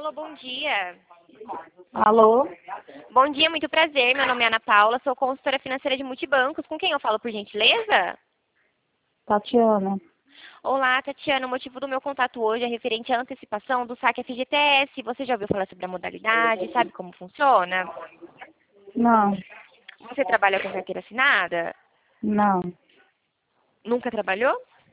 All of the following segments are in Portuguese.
Alô, bom dia. Alô? Bom dia, muito prazer. Meu nome é Ana Paula, sou consultora financeira de multibancos. Com quem eu falo, por gentileza? Tatiana. Olá, Tatiana. O motivo do meu contato hoje é referente à antecipação do saque FGTS. Você já ouviu falar sobre a modalidade? Sabe como funciona? Não, Você trabalha com carteira assinada? não. Nunca trabalhou?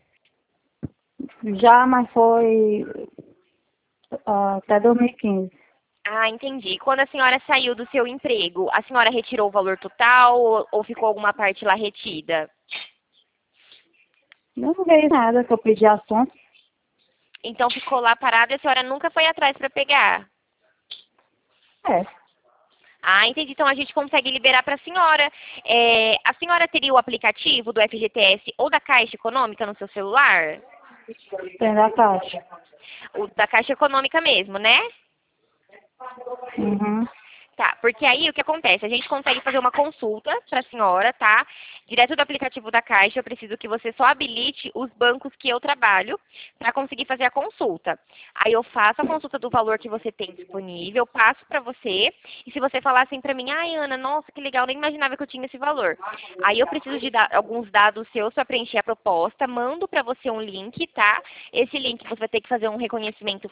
Já, mas foi até 2015. Ah, entendi. Quando a senhora saiu do seu emprego, a senhora retirou o valor total ou ficou alguma parte lá retida? Eu não veio nada que eu pedi assunto. Então ficou lá parada e a senhora nunca foi atrás para pegar? É, Ah, entendi. Então a gente consegue liberar para a senhora. A senhora teria o aplicativo do FGTS ou da Caixa Econômica no seu celular? tem da Caixa. O da Caixa Econômica mesmo, né? Uhum. Tá, porque aí o que acontece? A gente consegue fazer uma consulta para a senhora, tá? Direto do aplicativo da Caixa, eu preciso que você só habilite os bancos que eu trabalho para conseguir fazer a consulta. Aí eu faço a consulta do valor que você tem disponível, passo para você, e se você falar assim para mim, ai Ana, nossa, que legal, nem imaginava que eu tinha esse valor. Aí eu preciso de alguns dados seus para preencher a proposta, mando para você um link, tá? Esse link você vai ter que fazer um reconhecimento